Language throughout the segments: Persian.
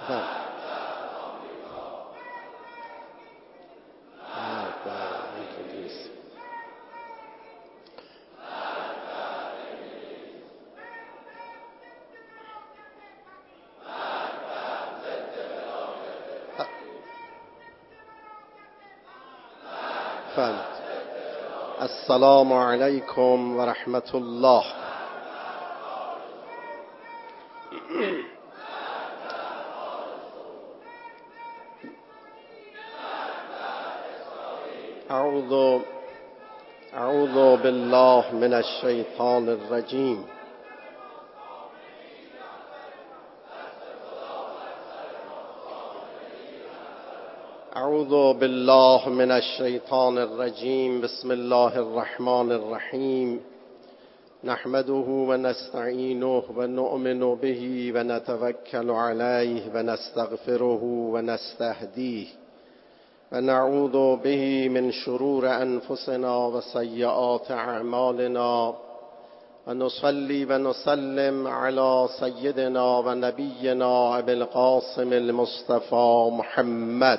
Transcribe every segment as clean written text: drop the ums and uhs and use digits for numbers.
السلام علیکم و رحمت الله. اعوذ بالله من الشیطان الرجیم. اعوذ بالله من الشیطان الرجیم. بسم الله الرحمن الرحیم. نحمده و نستعینه و نؤمن به و نتوکل علیه و نستغفره و نستهدیه و نعوذ به من شرور انفسنا و سیئات اعمالنا و نصلی و نسلم علی سیدنا و نبینا ابی القاسم المصطفى محمد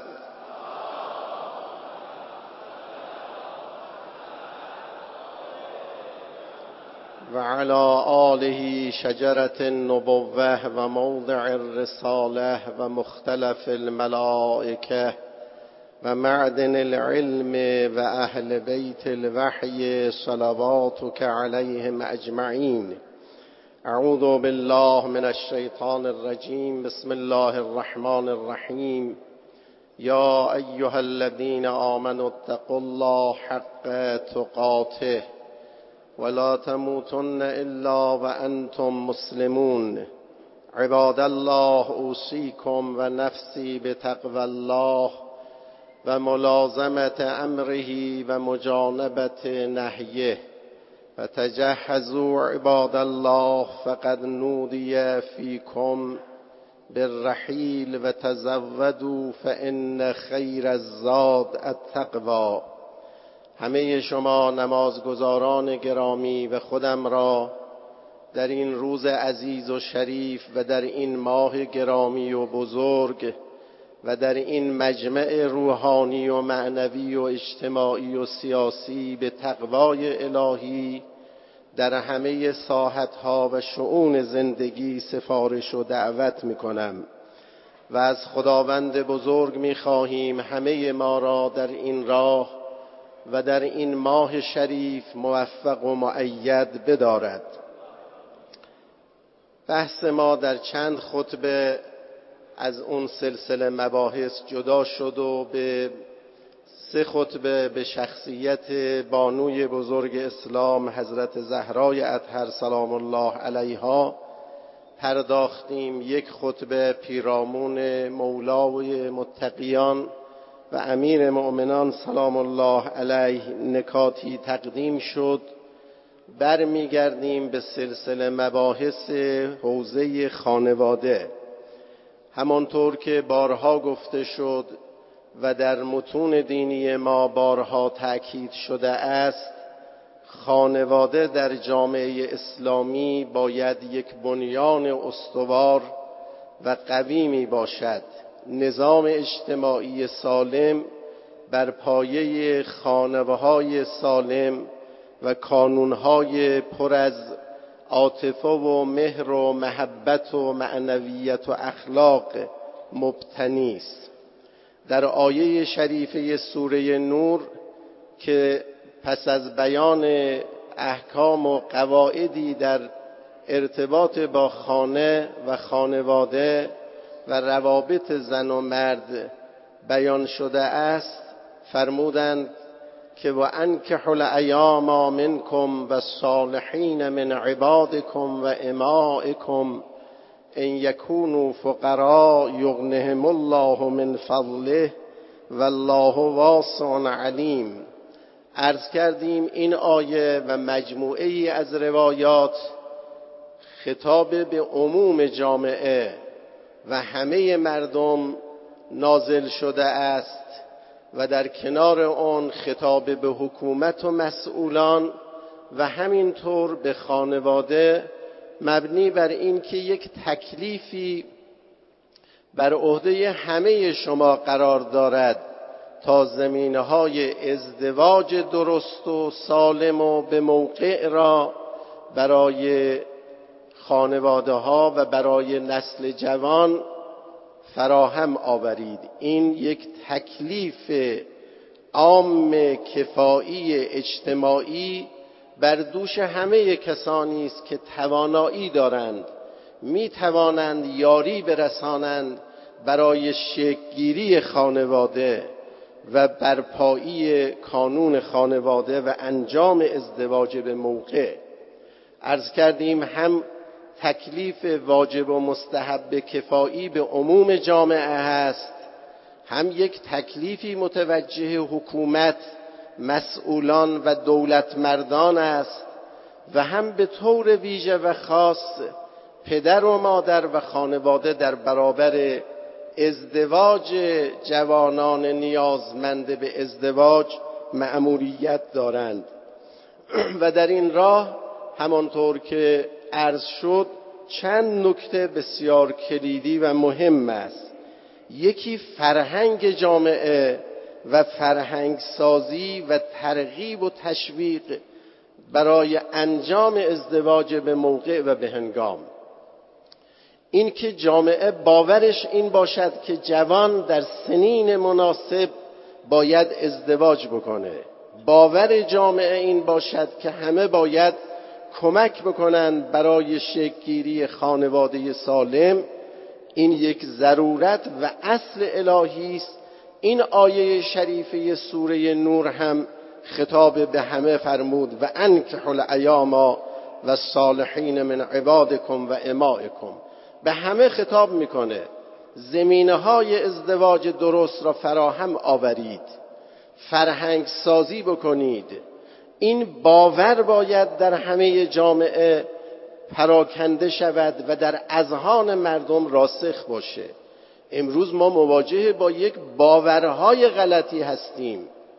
و علی آله شجرة النبوة و موضع الرسالة و مختلف الملائکه و معدن العلم و اهل بیت الوحی صلواتک علیهم اجمعین. اعوذ بالله من الشیطان الرجیم. بسم الله الرحمن الرحیم. یا ایها الذین آمنوا اتقوا الله حق تقاته ولا تموتن الا وانتم مسلمون. عباد الله اوصیکم و نفسی بتقوى الله و ملازمت امره و مجانبت نهیه و تجهزوا عباد الله فقد نودی فیکم بالرحیل و تزودوا فان خیر الزاد التقوی. همه شما نمازگزاران گرامی و خودم را در این روز عزیز و شریف و در این ماه گرامی و بزرگ و در این مجمع روحانی و معنوی و اجتماعی و سیاسی به تقوای الهی در همه ساحتها و شؤون زندگی سفارش و دعوت می‌کنم و از خداوند بزرگ می‌خواهیم همه ما را در این راه و در این ماه شریف موفق و مؤید بدارد. بحث ما در چند خطبه از اون سلسله مباحث جدا شد و به 3 خطبه به شخصیت بانوی بزرگ اسلام حضرت زهرای اطهر سلام الله علیها پرداختیم. 1 خطبه پیرامون مولای متقیان و امیر مؤمنان سلام الله علیه نکاتی تقدیم شد. برمیگردیم به سلسله مباحث حوزه خانواده. همانطور که بارها گفته شد و در متون دینی ما بارها تأکید شده است، خانواده در جامعه اسلامی باید یک بنیان استوار و قویمی باشد. نظام اجتماعی سالم بر پایه خانواده‌های سالم و کانونهای پر از عاطفه و مهر و محبت و معنویت و اخلاق مبتنی است. در آیه شریفه سوره نور که پس از بیان احکام و قواعدی در ارتباط با خانه و خانواده و روابط زن و مرد بیان شده است، فرمودند که و انکحوا الایام منکم و الصالحین من عبادکم و امائکم ان یکونوا فقراء یغنهم الله من فضله والله واسع علیم. عرض کردیم این آیه و مجموعه ای از روایات خطاب به عموم جامعه و همه مردم نازل شده است و در کنار آن خطاب به حکومت و مسئولان و همینطور به خانواده، مبنی بر این که یک تکلیفی بر عهده همه شما قرار دارد تا زمینه‌های ازدواج درست و سالم و به موقع را برای خانواده‌ها و برای نسل جوان فراهم آورید. این یک تکلیف عام کفایی اجتماعی بر دوش همه کسانی است که توانایی دارند، می توانند یاری برسانند برای شکل‌گیری خانواده و برپایی کانون خانواده و انجام ازدواج به موقع. عرض کردیم هم تکلیف واجب و مستحب کفایی به عموم جامعه است، هم یک تکلیفی متوجه حکومت، مسئولان و دولتمردان است و هم به طور ویژه و خاص پدر و مادر و خانواده در برابر ازدواج جوانان نیازمند به ازدواج مأموریت دارند. و در این راه همانطور که عرض شد چند نکته بسیار کلیدی و مهم است. یکی فرهنگ جامعه و فرهنگ سازی و ترغیب و تشویق برای انجام ازدواج به موقع و به هنگام. این که جامعه باورش این باشد که جوان در سنین مناسب باید ازدواج بکنه، باور جامعه این باشد که همه باید کمک بکنند برای شکل‌گیری خانواده سالم، این یک ضرورت و اصل الهی است. این آیه شریفه سوره نور هم خطاب به همه فرمود و انکحوا الایام و الصالحین من عبادکم و امائکم، به همه خطاب میکنه. زمینه‌های ازدواج درست را فراهم آورید، فرهنگ سازی بکنید. این باور باید در همه جامعه پراکنده شود و در اذهان مردم راسخ باشه. امروز ما مواجه با یک باورهای غلطی هستیم.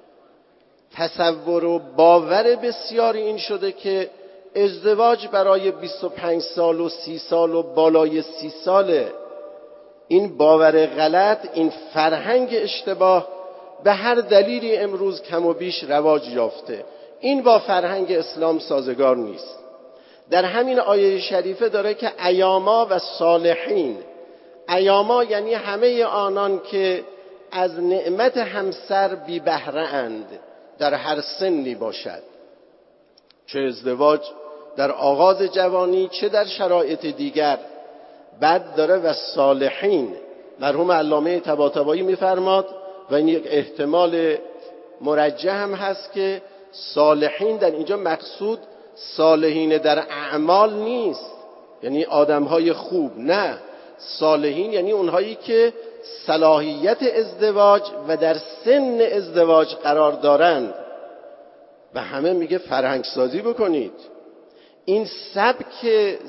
تصور و باور بسیاری این شده که ازدواج برای 25 سال و 30 سال و بالای 30 ساله. این باور غلط، این فرهنگ اشتباه به هر دلیلی امروز کم و بیش رواج یافته. این با فرهنگ اسلام سازگار نیست. در همین آیه شریفه داره که ایاما و صالحین. ایاما یعنی همه آنان که از نعمت همسر بی بهره اند، در هر سنی باشد، چه ازدواج در آغاز جوانی چه در شرایط دیگر. بعد داره و صالحین. مرحوم علامه طباطبایی می‌فرماد و این یک احتمال مرجح هم هست که صالحین در اینجا مقصود صالحین در اعمال نیست، یعنی آدم‌های خوب، نه، صالحین یعنی اونهایی که صلاحیت ازدواج و در سن ازدواج قرار دارند. و همه میگه فرهنگ سازی بکنید. این سبک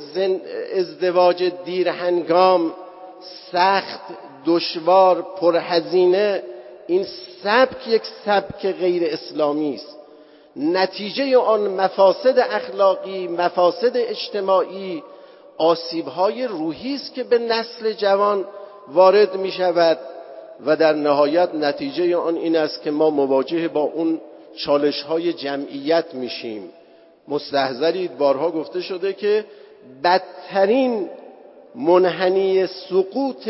ازدواج دیر هنگام، سخت، دشوار، پرهزینه، این سبک یک سبک غیر اسلامی است. نتیجه آن مفاسد اخلاقی، مفاسد اجتماعی، آسیب‌های روحی است که به نسل جوان وارد می شود و در نهایت نتیجه آن این است که ما مواجه با اون چالش‌های جمعیت میشیم. مستحضرید، بارها گفته شده که بدترین منحنی سقوط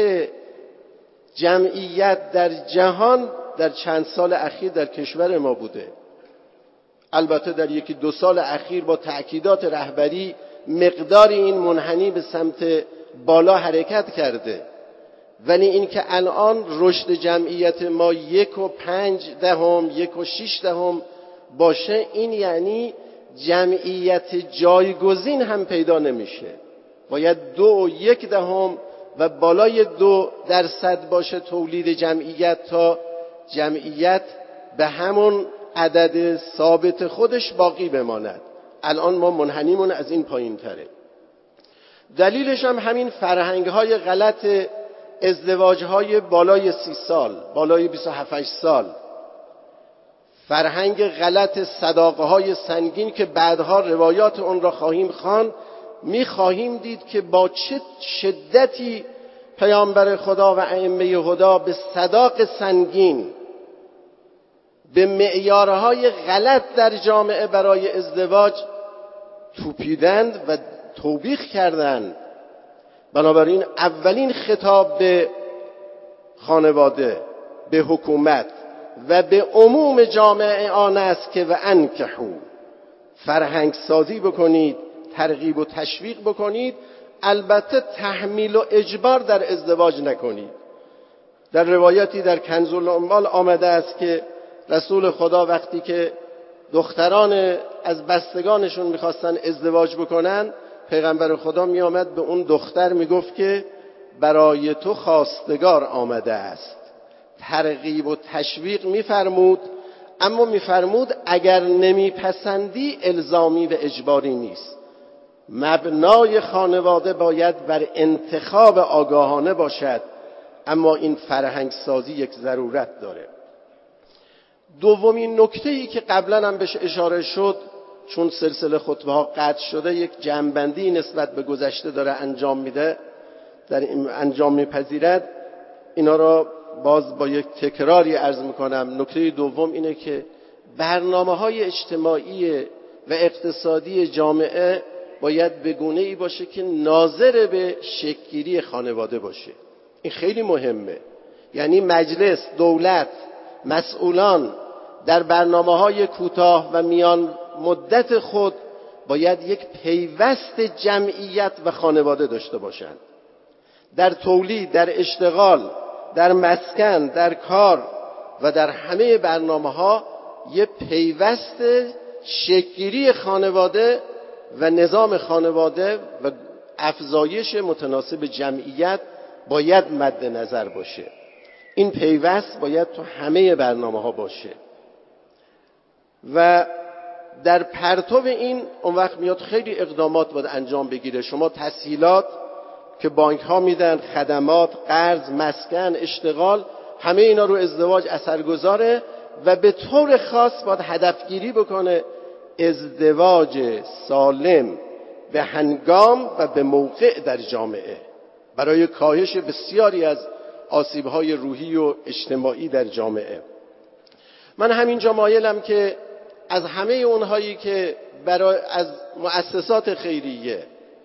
جمعیت در جهان در چند سال اخیر در کشور ما بوده. البته در یکی دو سال اخیر با تأکیدات رهبری مقدار این منحنی به سمت بالا حرکت کرده، ولی این که الان رشد جمعیت ما 1.5 1.6 باشه، این یعنی جمعیت جایگزین هم پیدا نمیشه. باید 2.1 و بالای 2% باشه تولید جمعیت تا جمعیت به همون عدد ثابت خودش باقی بماند. الان ما منحنیمون از این پایین تره. دلیلش هم همین فرهنگ‌های غلط ازدواج‌های بالای 30 سال، بالای 27 سال، فرهنگ غلط صداقه‌های سنگین که بعدها روایات اون را خواهیم خواند. می‌خواهیم دید که با چه شدتی پیامبر خدا و ائمه هدا به صداق سنگین، به معیارهای غلط در جامعه برای ازدواج توپیدند و توبیخ کردند. بنابراین اولین خطاب به خانواده، به حکومت و به عموم جامعه آن است که و انکحوا، فرهنگ سازی بکنید، ترغیب و تشویق بکنید، البته تحمیل و اجبار در ازدواج نکنید. در روایتی در کنز الاموال آمده است که رسول خدا وقتی که دختران از بستگانشون میخواستن ازدواج بکنن، پیغمبر خدا میآمد به اون دختر میگفت که برای تو خواستگار آمده است. ترغیب و تشویق میفرمود، اما میفرمود اگر نمیپسندی الزامی و اجباری نیست. مبنای خانواده باید بر انتخاب آگاهانه باشد، اما این فرهنگ سازی یک ضرورت داره. دومین نکته‌ای که قبلا هم بهش اشاره شد، چون سلسله خطبه ها قطع شده، یک جنبندی نسبت به گذشته داره انجام میپذیرد. اینا را باز با یک تکراری عرض میکنم. نکته دوم اینه که برنامه‌های اجتماعی و اقتصادی جامعه باید به گونه‌ای باشه که ناظر به شکل‌گیری خانواده باشه. این خیلی مهمه. یعنی مجلس، دولت، مسئولان در برنامه‌های کوتاه و میان مدت خود باید یک پیوست جمعیت و خانواده داشته باشند. در تولید، در اشتغال، در مسکن، در کار و در همه برنامه‌ها یک پیوست شکل‌گیری خانواده و نظام خانواده و افزایش متناسب جمعیت باید مد نظر باشه. این پیوست باید تو همه برنامه‌ها باشه و در پرتو این اون وقت میاد خیلی اقدامات باید انجام بگیره. شما تسهیلات که بانک ها میدن، خدمات، قرض، مسکن، اشتغال، همه اینا رو ازدواج اثرگذاره و به طور خاص باید هدفگیری بکنه ازدواج سالم به هنگام و به موقع در جامعه برای کاهش بسیاری از آسیب‌های روحی و اجتماعی در جامعه. من همینجا مایلم که از همه اونهایی که از مؤسسات خیریه،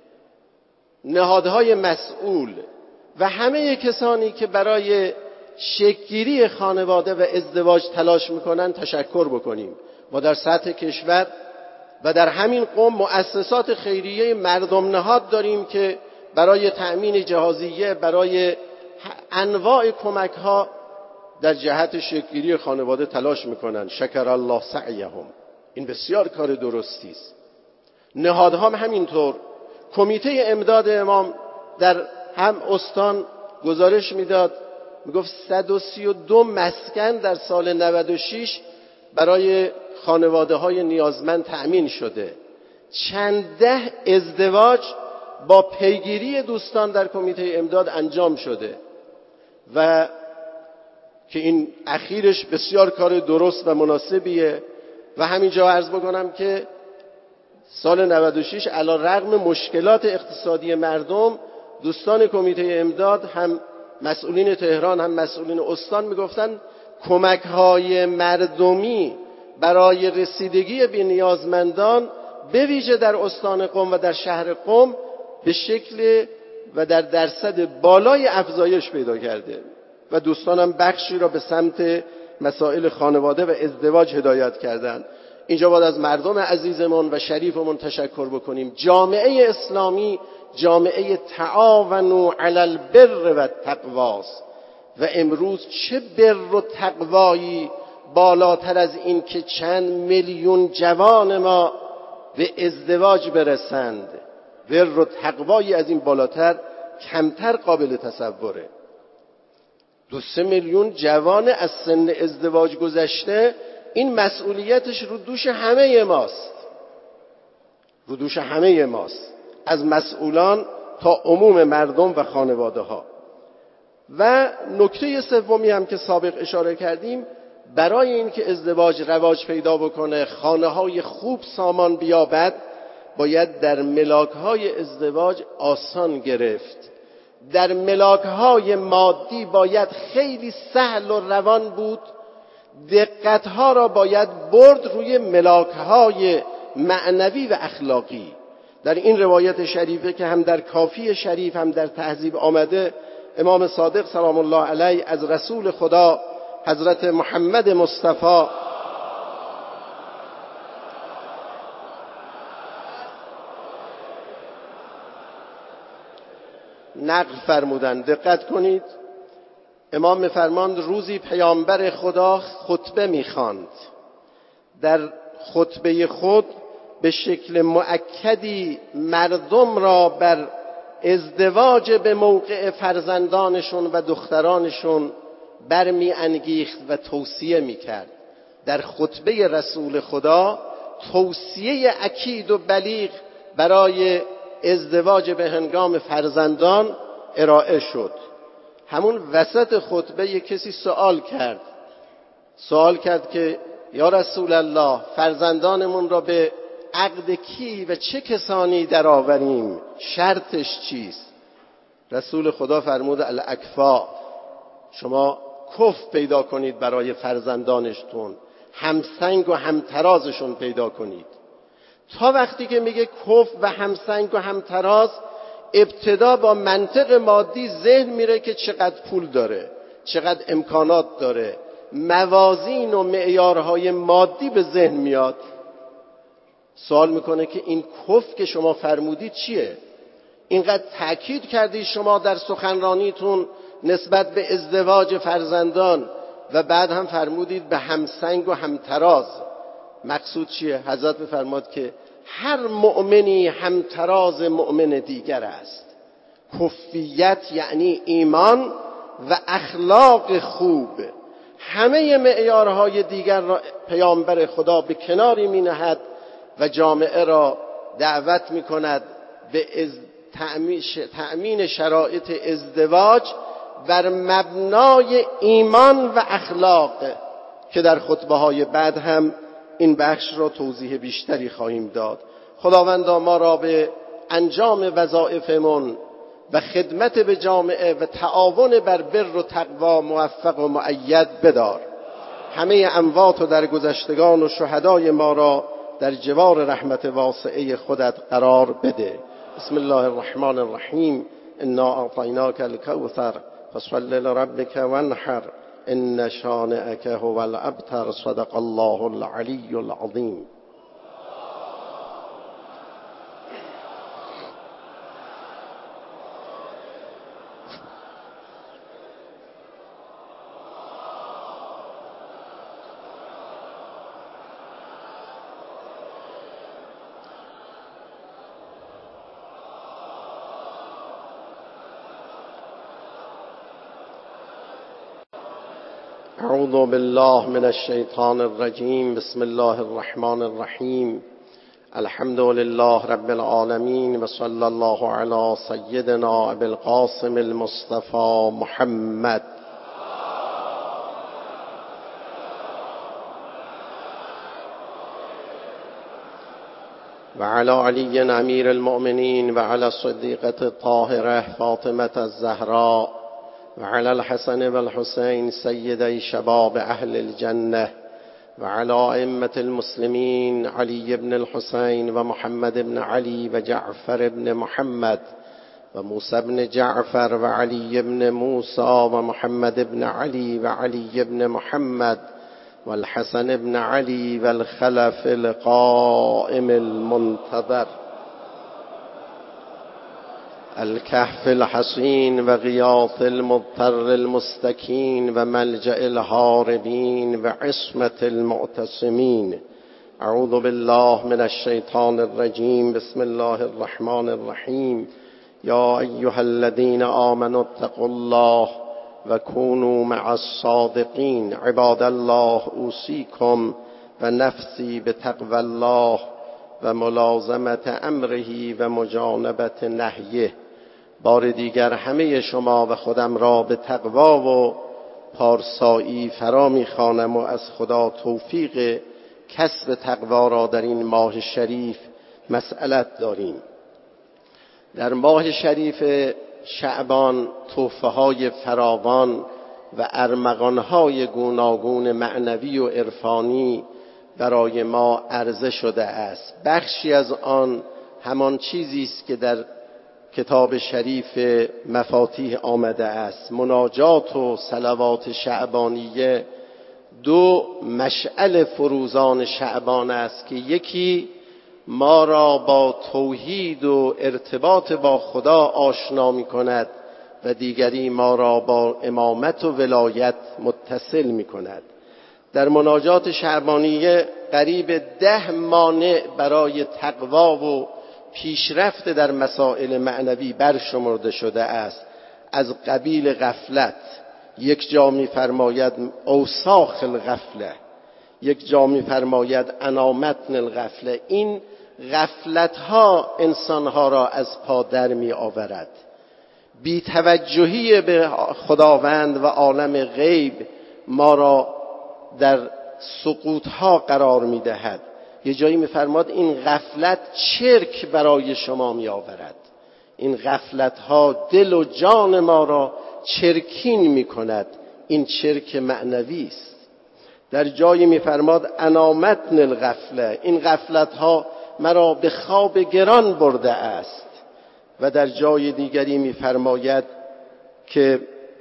نهادهای مسئول و همه کسانی که برای شکل‌گیری خانواده و ازدواج تلاش میکنن تشکر بکنیم. ما در سطح کشور و در همین قوم مؤسسات خیریه مردم نهاد داریم که برای تأمین جهازیه، برای انواع کمک ها در جهت شکل‌گیری خانواده تلاش میکنن. شکر الله سعیهم. این بسیار کار درستی است. نهادها هم همینطور. کمیته امداد امام در هم استان گزارش میداد، میگفت 132 مسکن در سال 96 برای خانواده های نیازمند تأمین شده. چند ده ازدواج با پیگیری دوستان در کمیته امداد انجام شده و که این اخیرش بسیار کار درست و مناسبیه. و همینجا عرض بکنم که سال 96 علی رغم مشکلات اقتصادی مردم، دوستان کمیته امداد هم مسئولین تهران هم مسئولین استان میگفتن کمک‌های مردمی برای رسیدگی به نیازمندان به ویژه در استان قم و در شهر قم به شکل و در درصد بالای افزایش پیدا کرده و دوستانم بخشی را به سمت مسائل خانواده و ازدواج هدایت کردند. اینجا باید از مردم عزیزمون و شریفمون تشکر بکنیم. جامعه اسلامی جامعه تعاونوا علی البر و التقوا است و امروز چه بر و تقوایی بالاتر از این که چند میلیون جوان ما به ازدواج برسند. بر و تقوایی از این بالاتر کمتر قابل تصوره. 2-3 میلیون جوان از سن ازدواج گذشته، این مسئولیتش رو دوش همه ماست. رو دوش همه ماست، از مسئولان تا عموم مردم و خانواده ها. و نکته سومی هم که سابق اشاره کردیم، برای اینکه ازدواج رواج پیدا بکنه، خانه‌های خوب سامان بیابد، باید در ملاک‌های ازدواج آسان گرفت در ملاک‌های مادی باید خیلی سهل و روان بود، دقت‌ها را باید برد روی ملاک‌های معنوی و اخلاقی. در این روایت شریفه که هم در کافی شریف هم در تهذیب آمده، امام صادق سلام الله علیه از رسول خدا حضرت محمد مصطفی نقل فرمودند. دقت کنید، امام می‌فرماند روزی پیامبر خدا خطبه می‌خواند. در خطبه خود به شکل مؤکدی مردم را بر ازدواج به موقع فرزندانشون و دخترانشون برمی انگیخت و توصیه می‌کرد. در خطبه رسول خدا توصیه اکید و بلیغ برای ازدواج به هنگام فرزندان ارائه شد. همون وسط خطبه یک کسی سوال کرد که یا رسول الله، فرزندانمون را به عقد کی و چه کسانی درآوریم؟ شرطش چیست؟ رسول خدا فرمود الاکفاء، شما کف پیدا کنید برای فرزندانشتون، همسنگ و همترازشون پیدا کنید. تا وقتی که میگه کف و همسنگ و همتراز، ابتدا با منطق مادی ذهن میره که چقدر پول داره، چقدر امکانات داره، موازین و معیارهای مادی به ذهن میاد. سوال میکنه که این کف که شما فرمودید چیه؟ اینقدر تأکید کردید شما در سخنرانیتون نسبت به ازدواج فرزندان و بعد هم فرمودید به همسنگ و همتراز، مقصود چیه؟ حضرت میفرماد که هر مؤمنی همتراز مؤمن دیگر است. کفیت یعنی ایمان و اخلاق خوب. همه معیارهای دیگر را پیامبر خدا به کناری می نهد و جامعه را دعوت می کند به تأمین شرایط ازدواج بر مبنای ایمان و اخلاق، که در خطبه های بعد هم این بخش را توضیح بیشتری خواهیم داد. خداوندا ما را به انجام وظایفمون و خدمت به جامعه و تعاون بر بر و تقوا موفق و مؤید بدار. همه اموات و درگذشتگان و شهدای ما را در جوار رحمت واسعه خودت قرار بده. بسم الله الرحمن الرحیم. انا اعطیناک الکوثر فصل لربک وانحر ان شانئک هو الابتر. صدق الله العلی العظیم. اعوذ بالله من الشیطان الرجیم. بسم الله الرحمن الرحیم. الحمد لله رب العالمین و صلی الله علی سیدنا ابی القاسم المصطفى محمد. و علی علی امیر المؤمنین و علی الصدیقة الطاهرة فاطمة الزهراء و علی الحسن و الحسین سیدی شباب اهل الجنه و علی ائمة المسلمین علی بن الحسین و محمد بن علی و جعفر بن محمد و موسی بن جعفر و علی بن موسی و محمد بن علی و علی بن محمد و الحسن بن علی و الخلف القائم المنتظر الكهف الحصين و غیاث المضطر المستکین و ملجأ الهاربین و عصمة المعتصمین. اعوذ بالله من الشیطان الرجیم. بسم الله الرحمن الرحیم. یا ایها الذین آمنوا اتقوا الله و كونوا مع الصادقین. عباد الله اوصیکم و نفسی بتقوى الله و ملازمت امره و مجانبت نهیه. بار دیگر همه شما و خودم را به تقوا و پارسایی فرا می‌خوانم و از خدا توفیق کسب تقوا را در این ماه شریف مسئلت داریم. در ماه شریف شعبان تحفه‌های فراوان و ارمغان‌های گوناگون معنوی و عرفانی برای ما عرضه شده است. بخشی از آن همان چیزی است که در کتاب شریف مفاتیح آمده است. مناجات و صلوات شعبانیه دو مشعل فروزان شعبان است که یکی ما را با توحید و ارتباط با خدا آشنا می کند و دیگری ما را با امامت و ولایت متصل می کند. در مناجات شعبانیه قریب 10 مانع برای تقوا و پیشرفت در مسائل معنوی برشمرده شده است. از قبیل غفلت، یک جا می‌فرماید اوساخ الغفله، یک جا می‌فرماید انامتن الغفله. این غفلت‌ها انسان‌ها را از پا در می‌آورد. بی‌توجهی به خداوند و عالم غیب ما را در سقوط‌ها قرار می‌دهد. یه جایی می‌فرماد این غفلت چرک برای شما می‌آورد. این غفلت‌ها دل و جان ما را چرکین می‌کند. این چرک معنوی است. در جایی می‌فرماد انامتن الغفله، این غفلت‌ها مرا به خواب گران برده است. و در جای دیگری می‌فرماید که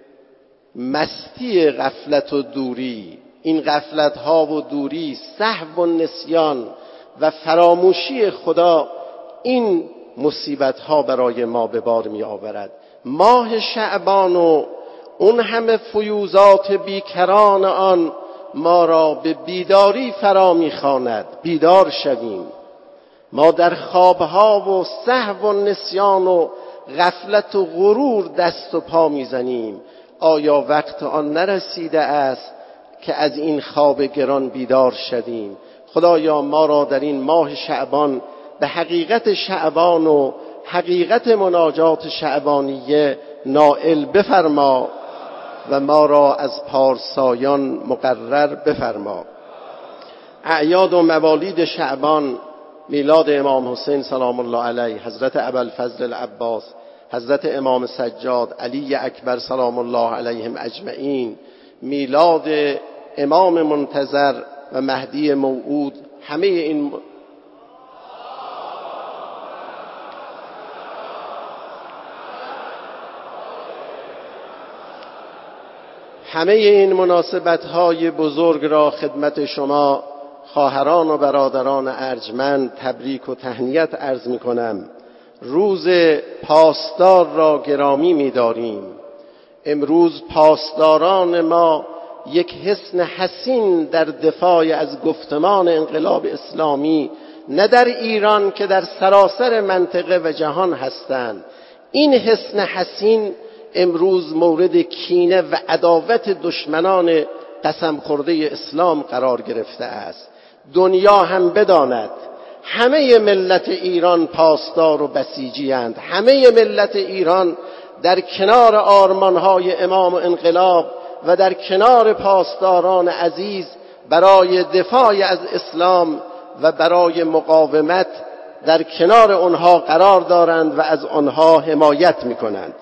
مستی غفلت و دوری، این غفلت‌ها و دوری، سهو و نسیان و فراموشی خدا، این مصیبت‌ها برای ما به بار می‌آورد. ماه شعبان و اون همه فیوزات بیکران آن ما را به بیداری فرا می‌خواند. بیدار شویم. ما در خوابها و سهو و نسیان و غفلت و غرور دست و پا می‌زنیم. آیا وقت آن نرسیده است که از این خواب گران بیدار شویم؟ خدایا ما را در این ماه شعبان به حقیقت شعبان و حقیقت مناجات شعبانیه نائل بفرما و ما را از پارسایان مقرر بفرما. اعیاد و موالید شعبان، میلاد امام حسین سلام الله علیه، حضرت ابوالفضل العباس، حضرت امام سجاد، علی اکبر سلام الله علیهم اجمعین، میلاد امام منتظر و مهدی موعود، همه این مناسبت‌های بزرگ را خدمت شما خواهران و برادران ارجمند تبریک و تهنیت عرض می‌کنم. روز پاسدار را گرامی می‌داریم. امروز پاسداران ما یک حصن حصین در دفاع از گفتمان انقلاب اسلامی نه در ایران که در سراسر منطقه و جهان هستند. این حصن حصین امروز مورد کینه و عداوت دشمنان قسم خورده اسلام قرار گرفته است. دنیا هم بداند همه ملت ایران پاسدار و بسیجی اند. همه ملت ایران در کنار آرمانهای امام و انقلاب و در کنار پاسداران عزیز برای دفاع از اسلام و برای مقاومت در کنار آنها قرار دارند و از آنها حمایت می‌کنند.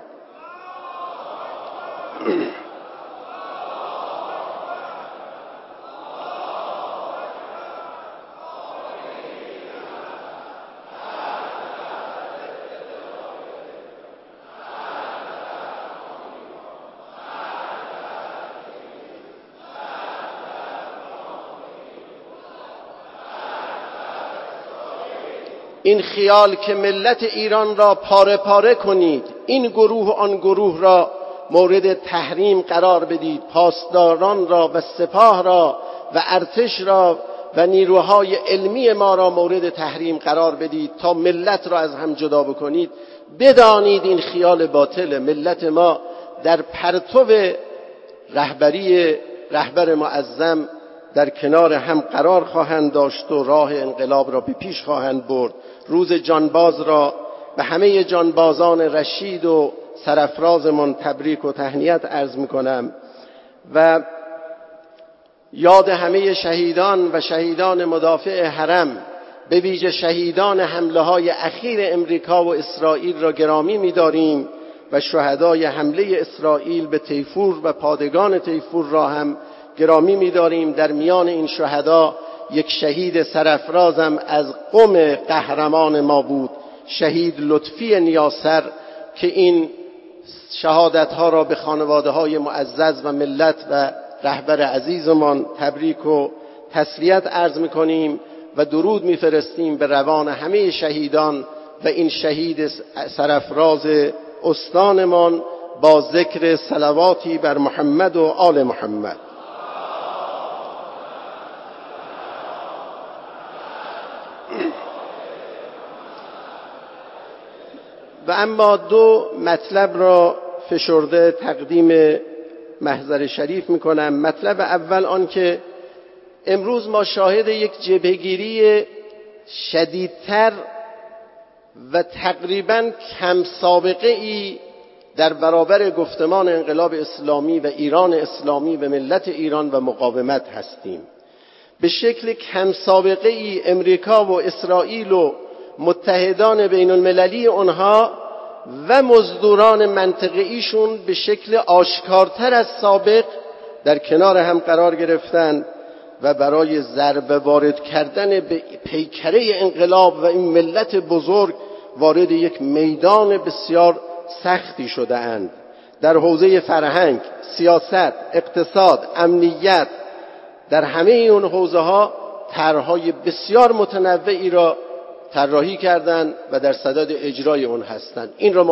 این خیال که ملت ایران را پاره پاره کنید، این گروه و آن گروه را مورد تحریم قرار بدید، پاسداران را و سپاه را و ارتش را و نیروهای علمی ما را مورد تحریم قرار بدید تا ملت را از هم جدا بکنید، بدانید این خیال باطل. ملت ما در پرتو رهبر معظم در کنار هم قرار خواهند داشت و راه انقلاب را به پیش خواهند برد. روز جانباز را به همه جانبازان رشید و سرافرازمان تبریک و تهنیت عرض می‌کنم و یاد همه شهیدان و شهیدان مدافع حرم، به ویژه شهیدان حمله‌های اخیر امریکا و اسرائیل را گرامی می‌داریم و شهدای حمله اسرائیل به تیفور و پادگان تیفور را هم گرامی می‌داریم. در میان این شهدا یک شهید سرافرازم از قم قهرمان ما بود، شهید لطفی نیاسر، که این شهادت‌ها را به خانواده‌های معزز و ملت و رهبر عزیزمان تبریک و تسلیت عرض می‌کنیم و درود می‌فرستیم به روان همه شهیدان و این شهید سرافراز استانمان با ذکر صلواتی بر محمد و آل محمد. و اما دو مطلب را فشرده تقدیم محضر شریف میکنم. مطلب اول آن که امروز ما شاهد یک جبهه‌گیری شدیدتر و تقریباً کم سابقه ای در برابر گفتمان انقلاب اسلامی و ایران اسلامی و ملت ایران و مقاومت هستیم. به شکل کم سابقه ای امریکا و اسرائیل و متحدان بین المللی اونها و مزدوران منطقه‌ایشون به شکل آشکارتر از سابق در کنار هم قرار گرفتن و برای ضربه وارد کردن به پیکره انقلاب و این ملت بزرگ وارد یک میدان بسیار سختی شده اند. در حوزه فرهنگ، سیاست، اقتصاد، امنیت، در همه این حوزه ها طرح‌های بسیار متنوعی را طراحی کردند و در صدد اجرای اون هستند. این را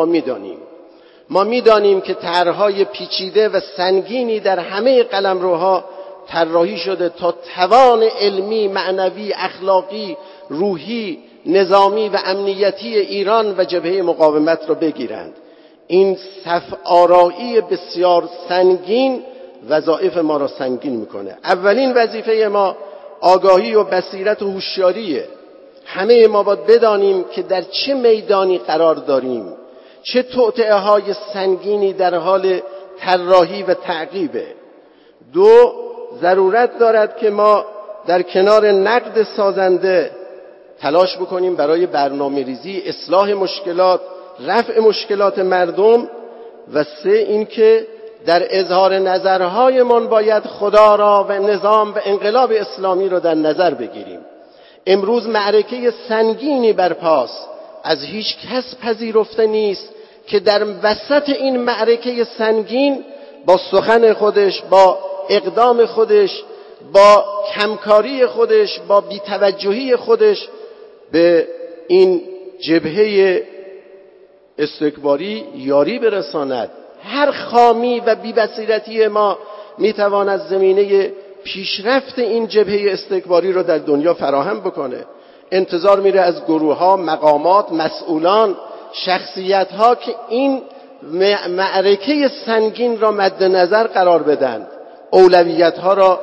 ما میدانیم که طرح‌های پیچیده و سنگینی در همه قلمروها طراحی شده تا توان علمی، معنوی، اخلاقی، روحی، نظامی و امنیتی ایران و جبهه مقاومت را بگیرند. این صف آرایی بسیار سنگین وظایف ما را سنگین میکنه. اولین وظیفه ما آگاهی و بصیرت و هوشیاریه. همه ما باید بدانیم که در چه میدانی قرار داریم، چه توطئه‌های سنگینی در حال طراحی و تعقیبه. دو، ضرورت دارد که ما در کنار نقد سازنده تلاش بکنیم برای برنامه‌ریزی، اصلاح مشکلات، رفع مشکلات مردم. و سه، اینکه در اظهار نظرهایمان باید خدا را و نظام و انقلاب اسلامی را در نظر بگیریم. امروز معرکه سنگینی برپاست، از هیچ کس پذیرفته نیست که در وسط این معرکه سنگین با سخن خودش، با اقدام خودش، با کمکاری خودش، با بی‌توجهی خودش به این جبهه استکباری یاری برساند. هر خامی و بی‌بصیرتی ما میتواند زمینه پیشرفت این جبهه استکباری را در دنیا فراهم بکنه. انتظار میره از گروه‌ها، مقامات، مسئولان، شخصیت‌ها که این معرکه سنگین را مد نظر قرار بدن، اولویت‌ها را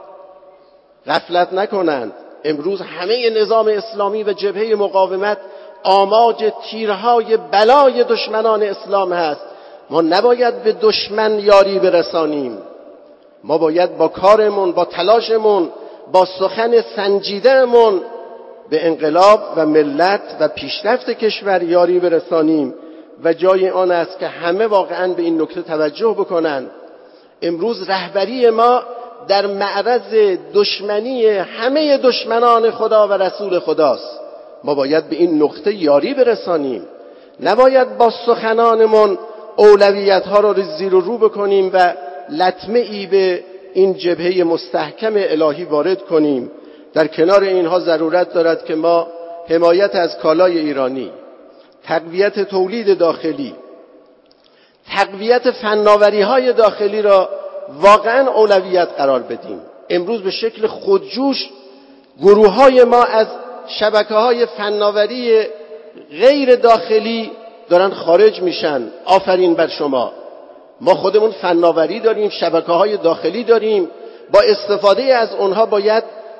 غفلت نکنند. امروز همه نظام اسلامی و جبهه مقاومت آماج تیرهای بلای دشمنان اسلام هست. ما نباید به دشمن یاری برسانیم، ما باید با کارمون، با تلاشمون، با سخن سنجیدهمون به انقلاب و ملت و پیشرفت کشور یاری برسانیم و جای آن است که همه واقعاً به این نکته توجه بکنند. امروز رهبری ما در معرض دشمنی همه دشمنان خدا و رسول خداست. ما باید به این نقطه یاری برسانیم، نباید با سخنانمون اولویت‌ها را زیر و رو بکنیم و لطمه‌ای به این جبهه مستحکم الهی وارد کنیم. در کنار اینها ضرورت دارد که ما حمایت از کالای ایرانی، تقویت تولید داخلی، تقویت فناوری‌های داخلی را واقعاً اولویت قرار بدیم. امروز به شکل خودجوش گروه‌های ما از شبکه‌های فناوری غیر داخلی دارن خارج میشن. آفرین بر شما. ما خودمون فناوری داریم، شبکه‌های داخلی داریم، با استفاده از اونها باید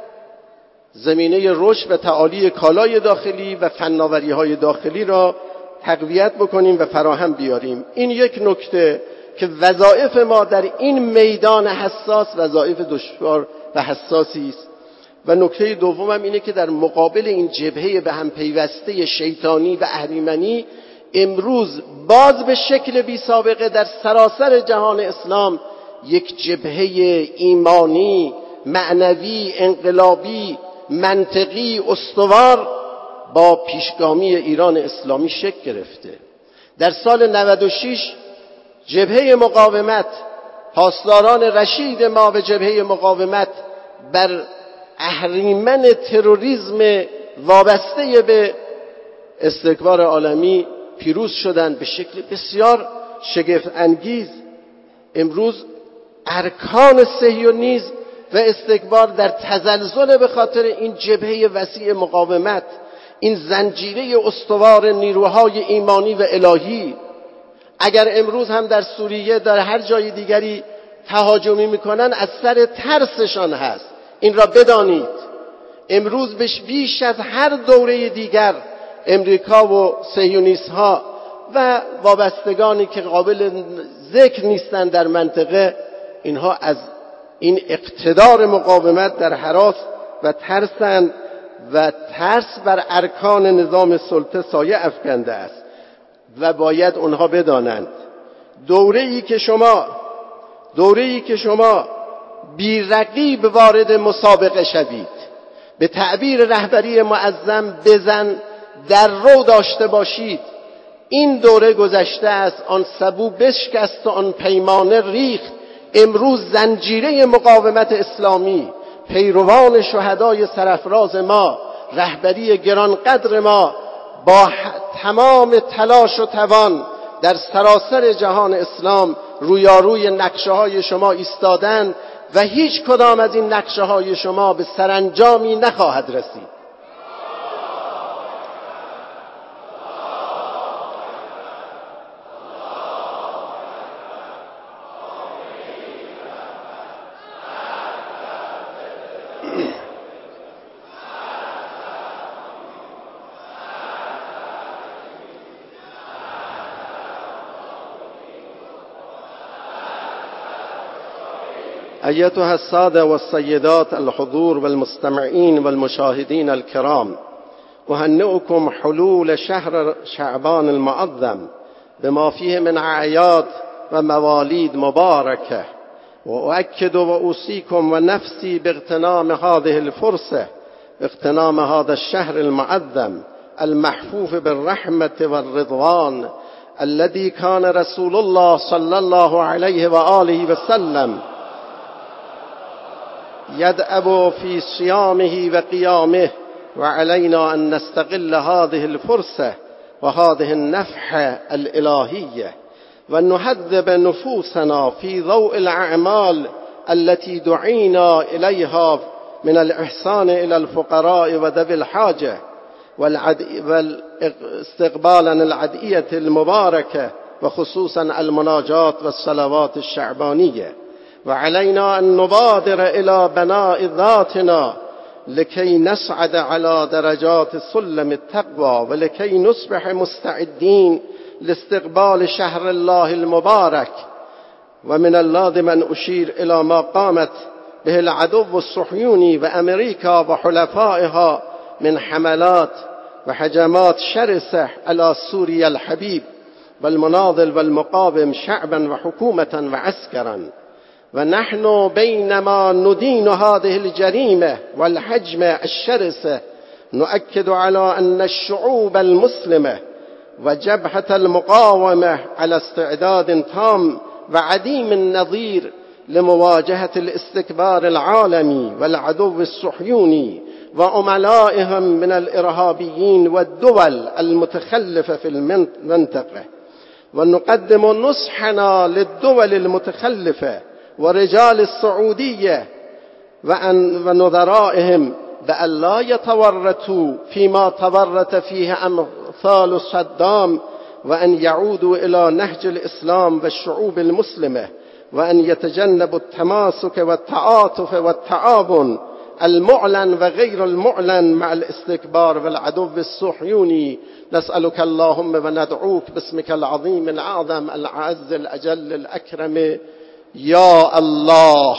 زمینه رشد و تعالی کالای داخلی و فناوری‌های داخلی را تقویت بکنیم و فراهم بیاریم. این یک نکته که وظایف ما در این میدان حساس وظایف دشوار و حساسی است. و نکته دومم اینه که در مقابل این جبهه به هم پیوسته شیطانی و اهریمنی امروز باز به شکل بی سابقه در سراسر جهان اسلام یک جبهه ایمانی، معنوی، انقلابی، منطقی، استوار با پیشگامی ایران اسلامی شکل گرفته. در سال 96 جبهه مقاومت، پاسداران رشید ما به جبهه مقاومت بر اهریمن تروریسم وابسته به استکبار عالمی پیروز شدند به شکل بسیار شگفت انگیز. امروز ارکان صهیونیسم و استکبار در تزلزل به خاطر این جبهه وسیع مقاومت، این زنجیره استوار نیروهای ایمانی و الهی. اگر امروز هم در سوریه در هر جای دیگری تهاجمی میکنن از سر ترسشان هست. این را بدانید. امروز بیش از هر دوره دیگر امریکا و صهیونیست ها و وابستگانی که قابل ذکر نیستند در منطقه، اینها از این اقتدار مقاومت در هراس و ترسند و ترس بر ارکان نظام سلطه سایه افکنده است و باید اونها بدانند دوره‌ای که شما بی رقیب وارد مسابقه شوید، به تعبیر رهبری معظم بزن در رو داشته باشید، این دوره گذشته است، آن سبو بشکست و آن پیمانه ریخت. امروز زنجیره مقاومت اسلامی، پیروان شهدای سرافراز ما، رهبری گرانقدر ما با تمام تلاش و توان در سراسر جهان اسلام رویاروی نقشه های شما ایستادند و هیچ کدام از این نقشه های شما به سرانجامی نخواهد رسید. أيتها السادة والسيدات الحضور والمستمعين والمشاهدين الكرام، أهنئكم حلول شهر شعبان المعظم بما فيه من أعياد ومواليد مباركة، وأؤكد وأوصيكم ونفسي باغتنام هذه الفرصة، باغتنام هذا الشهر المعظم المحفوف بالرحمة والرضوان الذي كان رسول الله صلى الله عليه وآله وسلم يدأب في صيامه وقيامه، وعلينا أن نستغل هذه الفرصة وهذه النفحة الإلهية ونهذب نفوسنا في ضوء الأعمال التي دعينا إليها من الإحسان إلى الفقراء وذوي الحاجة والاستقبالا العدئية المباركة وخصوصا المناجات والصلوات الشعبانية. وعلينا أن نبادر إلى بناء ذاتنا لكي نصعد على درجات سلم التقوى ولكي نصبح مستعدين لاستقبال شهر الله المبارك. ومن اللازم أن أشير إلى ما قامت به العدو الصهيوني وأمريكا وحلفائها من حملات وهجمات شرسة على سوريا الحبيب والمناضل والمقاوم شعبا وحكومة وعسكرا. ونحن بينما ندين هذه الجريمة والهجمة الشرسة نؤكد على أن الشعوب المسلمة وجبهة المقاومة على استعداد تام وعديم النظير لمواجهة الاستكبار العالمي والعدو الصهيوني وعملائهم من الإرهابيين والدول المتخلفة في المنطقة. ونقدم نصحنا للدول المتخلفة ورجال السعودية ونظرائهم بأن لا يتورطوا فيما تورط فيه أمثال صدام، وأن يعودوا إلى نهج الإسلام والشعوب المسلمة، وأن يتجنبوا التماسك والتعاطف والتعاون المعلن وغير المعلن مع الاستكبار والعدو الصهيوني. نسألك اللهم وندعوك باسمك العظيم الأعظم الأعز الأجل الأكرم يا الله.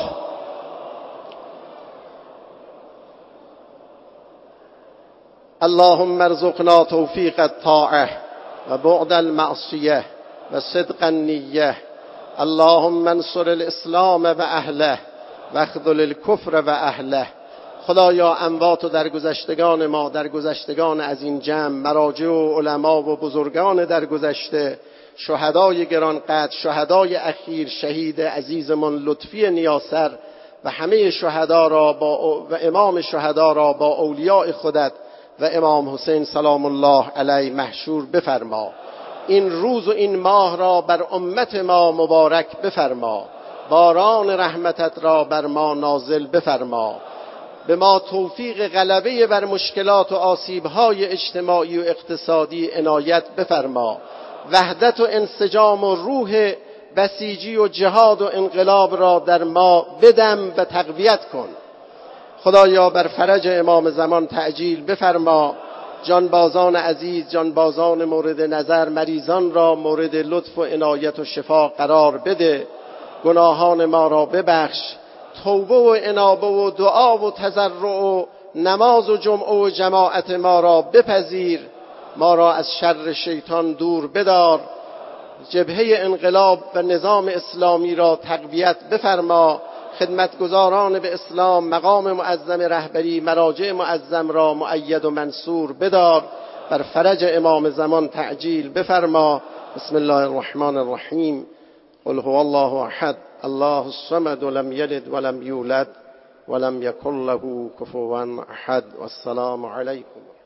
اللهم ارزقنا توفيق الطاعة و بعد المعصیه و صدق النیه. اللهم انصر الاسلام و اهله و اخذل الکفر و اهله. خدایا اموات و درگذشتگان ما، درگذشتگان از این جمع، مراجع و علما و بزرگان درگذشته، شهدای گرانقدر، شهدای اخیر، شهید عزیزمان لطفی نیاسر و همه شهدا را و امام شهدا را با اولیاء خودت و امام حسین سلام الله علیه محشور بفرما. این روز و این ماه را بر امت ما مبارک بفرما. باران رحمتت را بر ما نازل بفرما. به ما توفیق غلبه بر مشکلات و آسیب‌های اجتماعی و اقتصادی عنایت بفرما. وحدت و انسجام و روح بسیجی و جهاد و انقلاب را در ما بدم و تقویت کن. خدایا بر فرج امام زمان تعجیل بفرما. جانبازان عزیز، جانبازان مورد نظر، مریضان را مورد لطف و عنایت و شفا قرار بده. گناهان ما را ببخش. توبه و انابه و دعا و تضرع و نماز و جمعه و جماعت ما را بپذیر. ما را از شر شیطان دور بدار. جبهه انقلاب و نظام اسلامی را تقویت بفرما. خدمتگزاران به اسلام، مقام معظم رهبری، مراجع معظم را مؤید و منصور بدار. بر فرج امام زمان تعجیل بفرما. بسم الله الرحمن الرحیم. قل هو الله احد الله الصمد لم یلد ولم یولد ولم یکن له کفوا احد. والسلام علیکم.